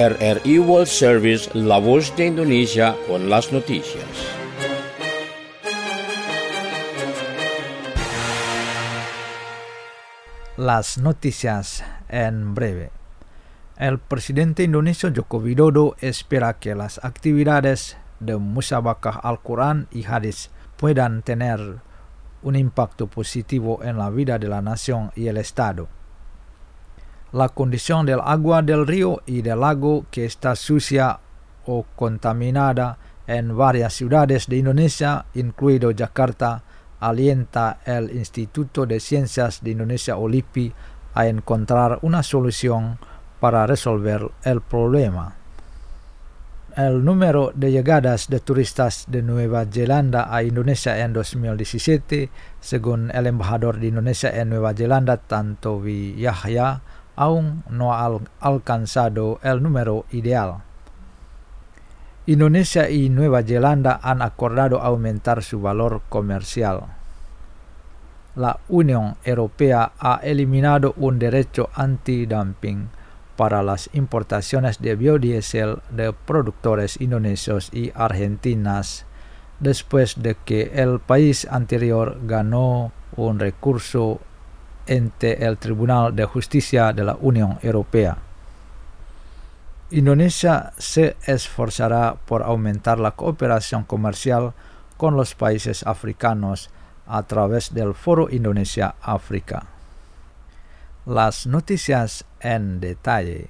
RRI World Service, La Voz de Indonesia, con las noticias. Las noticias en breve. El presidente indonesio Joko Widodo espera que las actividades de Musabakah Al-Quran y Hadis puedan tener un impacto positivo en la vida de la nación y el Estado. La condición del agua del río y del lago que está sucia o contaminada en varias ciudades de Indonesia, incluido Jakarta, alienta el Instituto de Ciencias de Indonesia (OLIPI) a encontrar una solución para resolver el problema. El número de llegadas de turistas de Nueva Zelanda a Indonesia en 2017, según el embajador de Indonesia en Nueva Zelanda, Tantowi Yahya, aún no ha alcanzado el número ideal. Indonesia y Nueva Zelanda han acordado aumentar su valor comercial. La Unión Europea ha eliminado un derecho antidumping para las importaciones de biodiesel de productores indonesios y argentinas, después de que el país anterior ganó un recurso ante el Tribunal de Justicia de la Unión Europea. Indonesia se esforzará por aumentar la cooperación comercial con los países africanos a través del Foro Indonesia-África. Las noticias en detalle.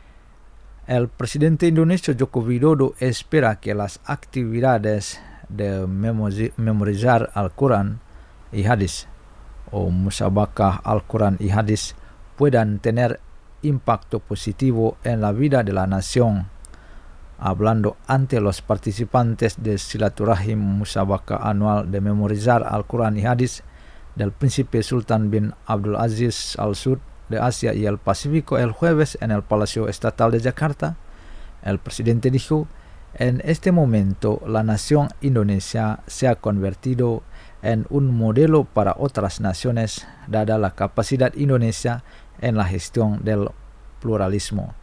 El presidente indonesio Joko Widodo espera que las actividades de memorizar Al-Quran y Hadis o Musabakah Al-Quran y Hadis puedan tener impacto positivo en la vida de la nación. Hablando ante los participantes del Silaturahim Musabakah anual de memorizar Al-Quran y Hadis del Príncipe Sultan bin Abdul Aziz Al Saud de Asia y el Pacífico el jueves en el Palacio Estatal de Jakarta, el presidente dijo: en este momento la nación Indonesia se ha convertido en un modelo para otras naciones, dada la capacidad Indonesia en la gestión del pluralismo.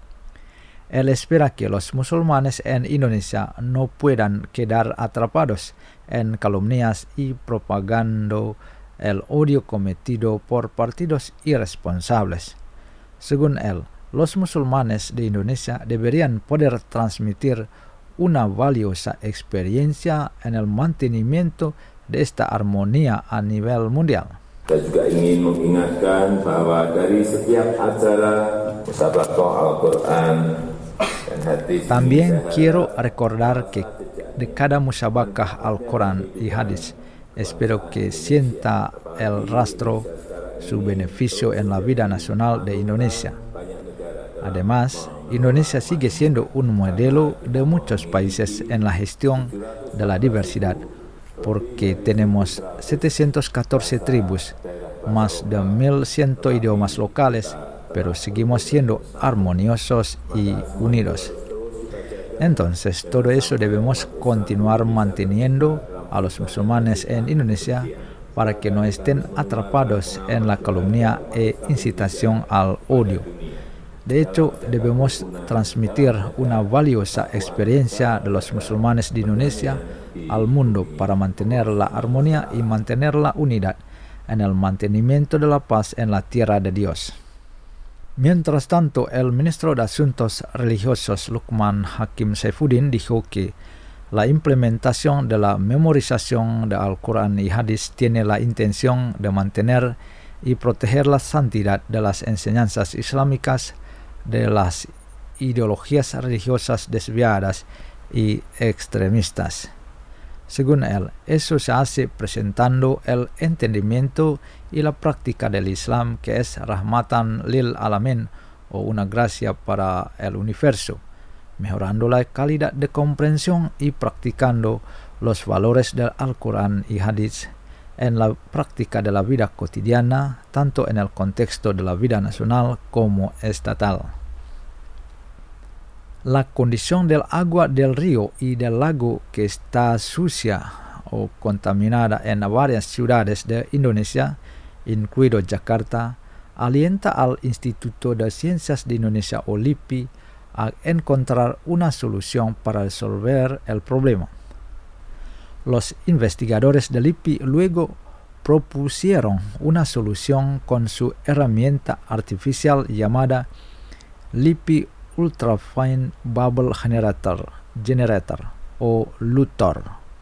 Él espera que los musulmanes en Indonesia no puedan quedar atrapados en calumnias y propagando el odio cometido por partidos irresponsables. Según él, los musulmanes de Indonesia deberían poder transmitir una valiosa experiencia en el mantenimiento de esta armonía a nivel mundial. Saya juga ingin mengingatkan bahwa dari setiap acara Musabakah Al-Quran dan Hadis. También quiero recordar que de cada Musabakah Al-Quran y Hadis, espero que sienta el rastro su beneficio en la vida nacional de Indonesia. Además, Indonesia sigue siendo un modelo de muchos países en la gestión de la diversidad, porque tenemos 714 tribus, más de 1.100 idiomas locales, pero seguimos siendo armoniosos y unidos. Entonces, todo eso debemos continuar manteniendo a los musulmanes en Indonesia para que no estén atrapados en la calumnia e incitación al odio. De hecho, debemos transmitir una valiosa experiencia de los musulmanes de Indonesia al mundo para mantener la armonía y mantener la unidad en el mantenimiento de la paz en la tierra de Dios. Mientras tanto, el ministro de Asuntos Religiosos Lukman Hakim Saifuddin dijo que la implementación de la memorización de Al-Quran y Hadis tiene la intención de mantener y proteger la santidad de las enseñanzas islámicas de las ideologías religiosas desviadas y extremistas. Según él, eso se hace presentando el entendimiento y la práctica del Islam, que es rahmatan lil alamin, o una gracia para el universo, mejorando la calidad de comprensión y practicando los valores del Al-Quran y Hadis en la práctica de la vida cotidiana, tanto en el contexto de la vida nacional como estatal. La condición del agua del río y del lago que está sucia o contaminada en varias ciudades de Indonesia, incluido Jakarta, alienta al Instituto de Ciencias de Indonesia (OLIPI) a encontrar una solución para resolver el problema. Los investigadores del IPI luego propusieron una solución con su herramienta artificial llamada LIPI Ultrafine Bubble Generator o LUTOR.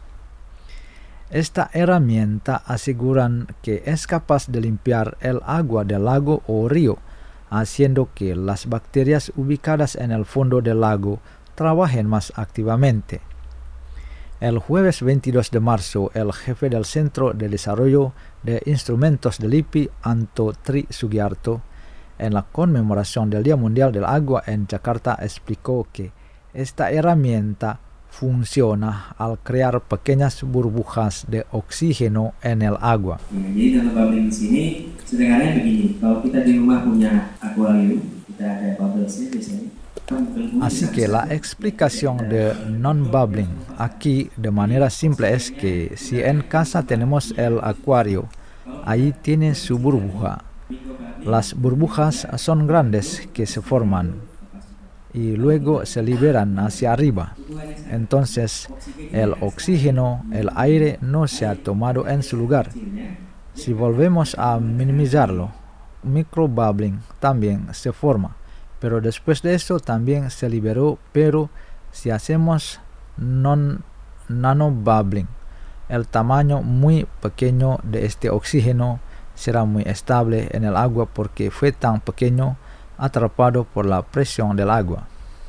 Esta herramienta aseguran que es capaz de limpiar el agua del lago o río, haciendo que las bacterias ubicadas en el fondo del lago trabajen más activamente. El jueves 22 de marzo, el jefe del Centro de Desarrollo de Instrumentos del IPI, Anto Tri Sugiarto, en la conmemoración del Día Mundial del Agua en Jakarta, explicó que esta herramienta funciona al crear pequeñas burbujas de oxígeno en el agua. Jadi nanobubbling di sini sederhananya begini, kalau kita di rumah punya akuarium, kita ada bubblesnya biasanya. Así que la explicación de non-bubbling aquí de manera simple es que si en casa tenemos el acuario, ahí tiene su burbuja. Las burbujas son grandes que se forman y luego se liberan hacia arriba. Entonces el oxígeno, el aire no se ha tomado en su lugar. Si volvemos a minimizarlo, microbubbling también se forma, pero después de eso también se liberó. Pero si hacemos nanobubbling, el tamaño muy pequeño de este oxígeno será muy estable en el agua porque fue tan pequeño, atrapado por la presión del agua.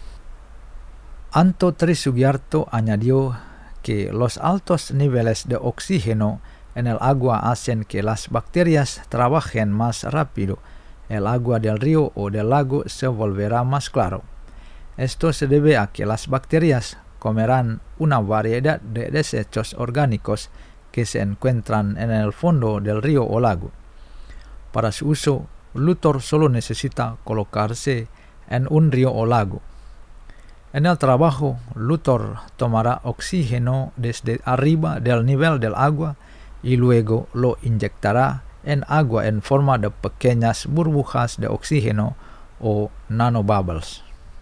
Anto Tri Sugiarto añadió que los altos niveles de oxígeno en el agua hacen que las bacterias trabajen más rápido. El agua del río o del lago se volverá más claro. Esto se debe a que las bacterias comerán una variedad de desechos orgánicos que se encuentran en el fondo del río o lago. Para su uso, LUTOR solo necesita colocarse en un río o lago. En el trabajo, LUTOR tomará oxígeno desde arriba del nivel del agua y luego lo inyectará en agua en forma de pequeñas burbujas de oxígeno o nanobubbles.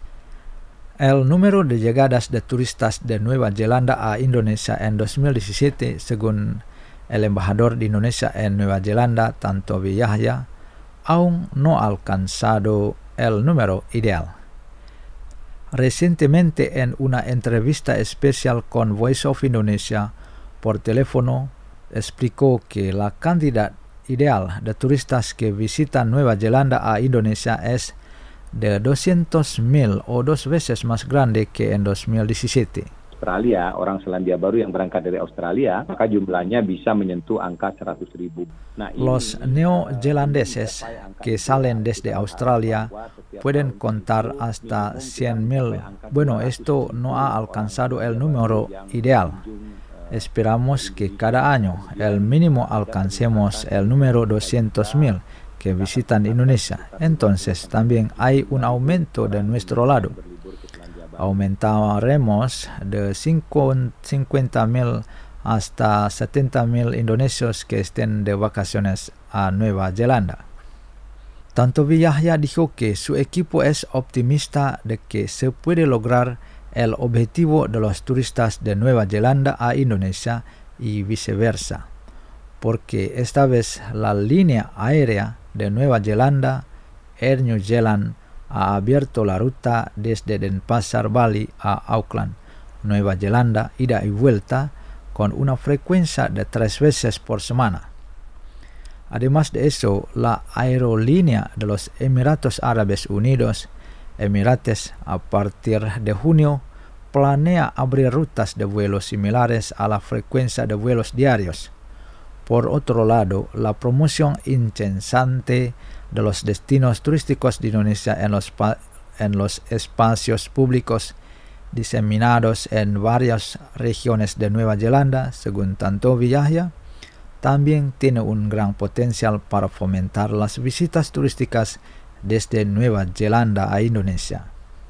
El número de llegadas de turistas de Nueva Zelanda a Indonesia en 2017, según el embajador de Indonesia en Nueva Zelanda, Tantowi Yahya, aún no ha alcanzado el número ideal. Recientemente, en una entrevista especial con Voice of Indonesia por teléfono, explicó que la cantidad ideal de turistas que visitan Nueva Zelanda a Indonesia es de 200.000 o 2 veces más grande que en 2017. Australia, orang Selandia Baru yang berangkat dari Australia, maka jumlahnya bisa menyentuh angka 100.000. Los neozelandeses que salen desde Australia pueden contar hasta 100.000. Bueno, esto no ha alcanzado el número ideal. Esperamos que cada año el mínimo alcancemos el número 200.000 que visitan Indonesia. Entonces también hay un aumento de nuestro lado. Aumentaremos de 50.000 hasta 70.000 indonesios que estén de vacaciones a Nueva Zelanda. Tantowi Yahya dijo que su equipo es optimista de que se puede lograr el objetivo de los turistas de Nueva Zelanda a Indonesia y viceversa, porque esta vez la línea aérea de Nueva Zelanda, Air New Zealand, ha abierto la ruta desde Denpasar, Bali a Auckland, Nueva Zelanda, ida y vuelta, con una frecuencia de 3 veces por semana. Además de eso, la aerolínea de los Emiratos Árabes Unidos, Emirates, a partir de junio, planea abrir rutas de vuelos similares a la frecuencia de vuelos diarios. Por otro lado, la promoción incesante de los destinos turísticos de Indonesia en los espacios públicos diseminados en varias regiones de Nueva Zelanda, según Tantowi Yahya, también tiene un gran potencial para fomentar las visitas turísticas desde Nueva Zelanda a Indonesia.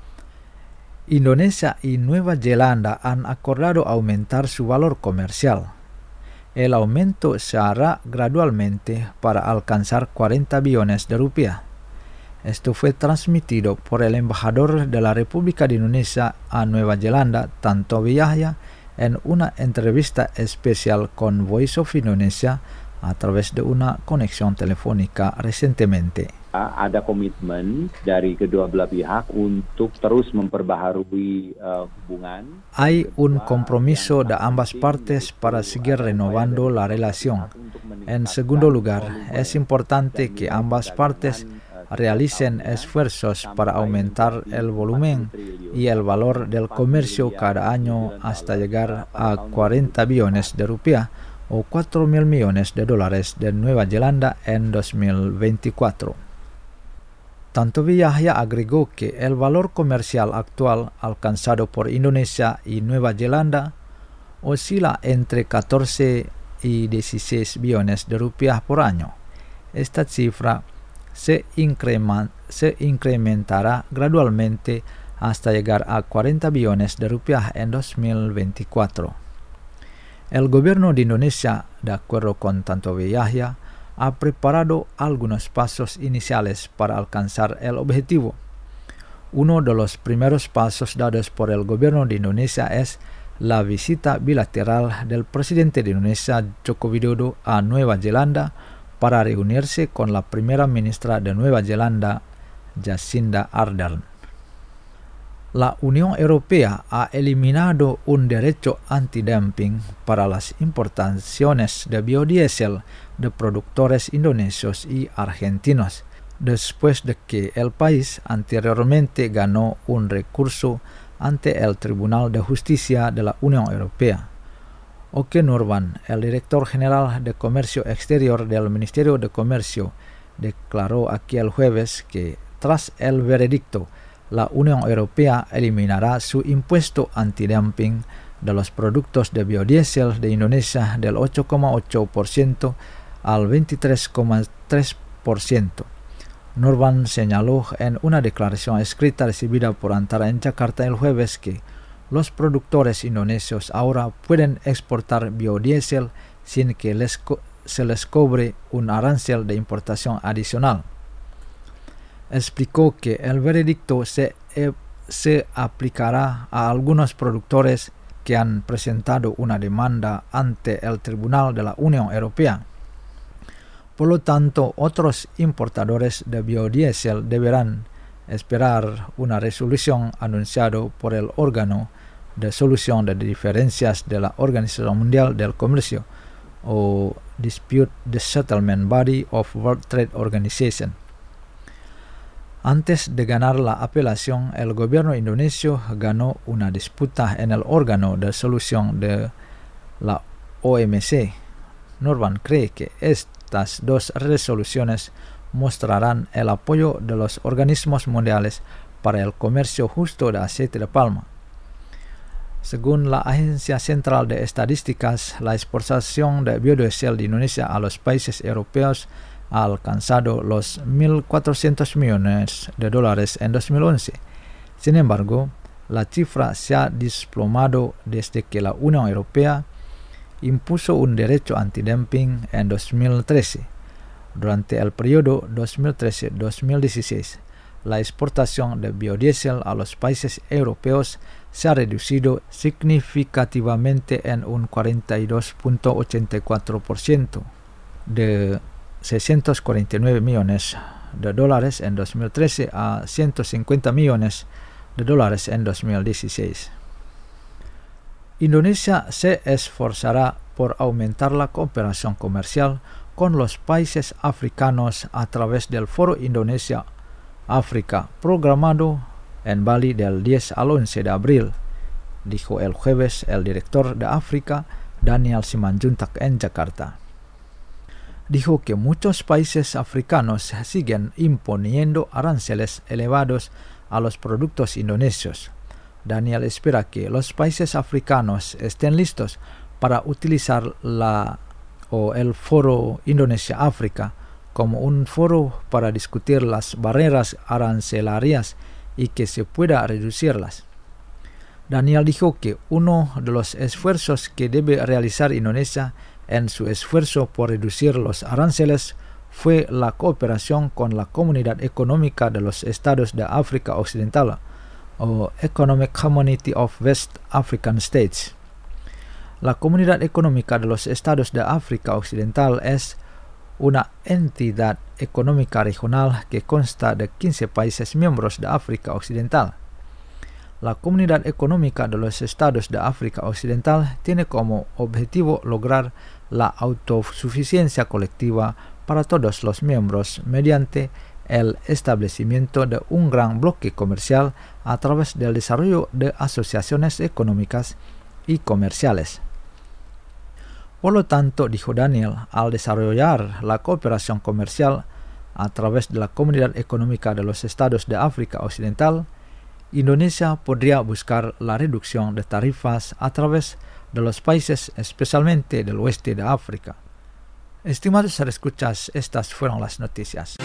Indonesia y Nueva Zelanda han acordado aumentar su valor comercial. El aumento se hará gradualmente para alcanzar 40 billones de rupiah. Esto fue transmitido por el embajador de la República de Indonesia a Nueva Zelanda, Tantowi Yahya, en una entrevista especial con Voice of Indonesia a través de una conexión telefónica recientemente. Ada komitmen dari kedua belah pihak untuk terus memperbaharui hubungan. Hay un compromiso de ambas partes para seguir renovando la relación. En segundo lugar, es importante que ambas partes realicen esfuerzos para aumentar el volumen y el valor del comercio cada año hasta llegar a 40 billones de rupiah o 4.000 millones de dólares de Nueva Zelanda en 2024. Tantowi Yahya agregó que el valor comercial actual alcanzado por Indonesia y Nueva Zelanda oscila entre 14 y 16 billones de rupiah por año. Esta cifra se incrementará gradualmente hasta llegar a 40 billones de rupiah en 2024. El gobierno de Indonesia, de acuerdo con Tantowi Yahya, ha preparado algunos pasos iniciales para alcanzar el objetivo. Uno de los primeros pasos dados por el gobierno de Indonesia es la visita bilateral del presidente de Indonesia, Joko Widodo, a Nueva Zelanda para reunirse con la primera ministra de Nueva Zelanda, Jacinda Ardern. La Unión Europea ha eliminado un derecho antidumping para las importaciones de biodiesel de productores indonesios y argentinos, después de que el país anteriormente ganó un recurso ante el Tribunal de Justicia de la Unión Europea. Oke Nurwan, el director general de Comercio Exterior del Ministerio de Comercio, declaró aquí el jueves que tras el veredicto, la Unión Europea eliminará su impuesto antidumping de los productos de biodiesel de Indonesia del 8,8% al 23,3%. Nurwan señaló en una declaración escrita recibida por Antara en Jakarta el jueves que los productores indonesios ahora pueden exportar biodiesel sin que se les cobre un arancel de importación adicional. Explicó que el veredicto se aplicará a algunos productores que han presentado una demanda ante el Tribunal de la Unión Europea. Por lo tanto, otros importadores de biodiesel deberán esperar una resolución anunciada por el órgano de solución de diferencias de la Organización Mundial del Comercio o Dispute Settlement Body of World Trade Organization. Antes de ganar la apelación, el gobierno indonesio ganó una disputa en el órgano de solución de la OMC. Nurwan cree que estas dos resoluciones mostrarán el apoyo de los organismos mundiales para el comercio justo de aceite de palma. Según la Agencia Central de Estadísticas, la exportación de biodiesel de Indonesia a los países europeos ha alcanzado los 1.400 millones de dólares en 2011. Sin embargo, la cifra se ha desplomado desde que la Unión Europea impuso un derecho antidumping en 2013. Durante el periodo 2013-2016, la exportación de biodiesel a los países europeos se ha reducido significativamente en un 42.84%, de 649 millones de dólares en 2013 a 150 millones de dólares en 2016. Indonesia se esforzará por aumentar la cooperación comercial con los países africanos a través del Foro Indonesia-África programado en Bali del 10 al 11 de abril, dijo el jueves el director de África, Daniel Simanjuntak, en Jakarta. Dijo que muchos países africanos siguen imponiendo aranceles elevados a los productos indonesios. Daniel espera que los países africanos estén listos para utilizar el Foro Indonesia-África como un foro para discutir las barreras arancelarias y que se pueda reducirlas. Daniel dijo que uno de los esfuerzos que debe realizar Indonesia en su esfuerzo por reducir los aranceles fue la cooperación con la Comunidad Económica de los Estados de África Occidental, o Economic Community of West African States. La Comunidad Económica de los Estados de África Occidental es una entidad económica regional que consta de 15 países miembros de África Occidental. La Comunidad Económica de los Estados de África Occidental tiene como objetivo lograr la autosuficiencia colectiva para todos los miembros mediante el establecimiento de un gran bloque comercial a través del desarrollo de asociaciones económicas y comerciales. Por lo tanto, dijo Daniel, al desarrollar la cooperación comercial a través de la Comunidad Económica de los Estados de África Occidental, Indonesia podría buscar la reducción de tarifas a través de los países, especialmente del oeste de África. Estimados escuchas, estas fueron las noticias.